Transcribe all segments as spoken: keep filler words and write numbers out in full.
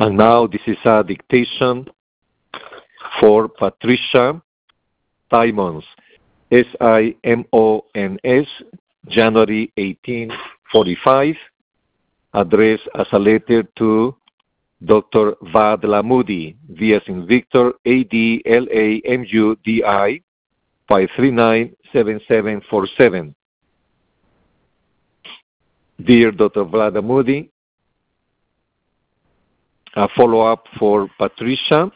And now this is a dictation for Patricia Simons, S I M O N S, January eighteen forty-five, addressed as a letter to Doctor Vadlamudi, V as in Victor, A D L A M U D I, five three nine seven seven four seven. Dear Doctor Vadlamudi, a follow-up for Patricia.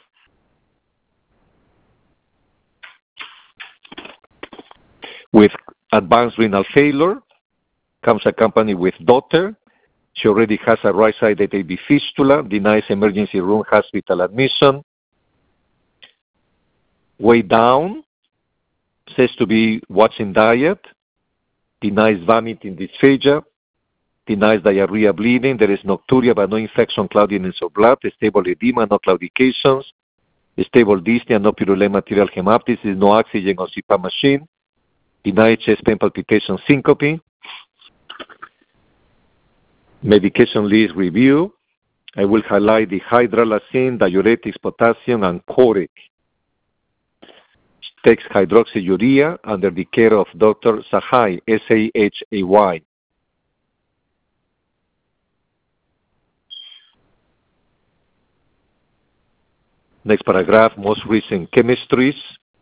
With advanced renal failure, comes accompanied with daughter. She already has a right-sided A V fistula, denies emergency room hospital admission. Way down, says to be watching diet, denies vomiting dysphagia, denies diarrhea bleeding. There is nocturia but no infection, cloudiness of blood, stable edema, no claudications, stable dyspnea, no purulent material hemoptysis, no oxygen or C PAP machine, denies chest pain, palpitation, syncope. Medication list review. I will highlight the hydralazine, diuretics, potassium, and Corec. Takes hydroxyurea under the care of Doctor Sahai, S A H A Y. Next paragraph, most recent chemistries.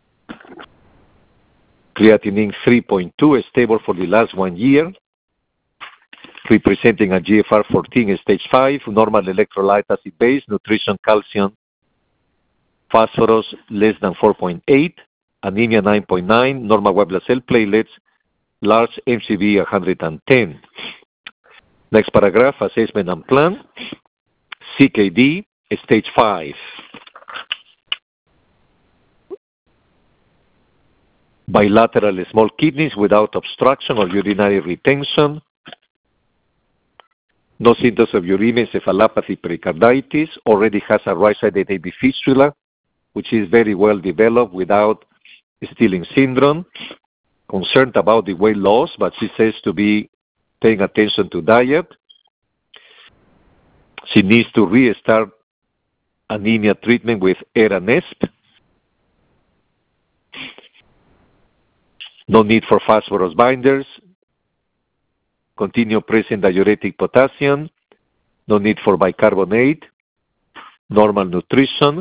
Creatinine three point two is stable for the last one year, representing a G F R fourteen stage five, normal electrolyte acid base, nutrition calcium, phosphorus less than four point eight, anemia nine point nine, normal white blood cell platelets, large M C V one hundred ten. Next paragraph, assessment and plan. C K D, stage five. Bilateral small kidneys without obstruction or urinary retention. No symptoms of uremia, encephalopathy, pericarditis. Already has a right-sided A V fistula, which is very well developed without Stilling syndrome. Concerned about the weight loss, but she says to be paying attention to diet. She needs to restart anemia treatment with Eranesp. No need for phosphorus binders. Continue pressing diuretic potassium. No need for bicarbonate. Normal nutrition.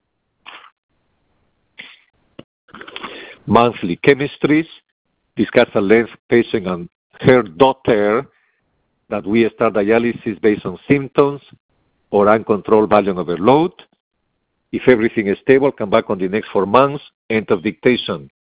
Monthly chemistries. Discuss at length patient and her daughter that we start dialysis based on symptoms or uncontrolled volume overload. If everything is stable, come back on the next four months. End of dictation.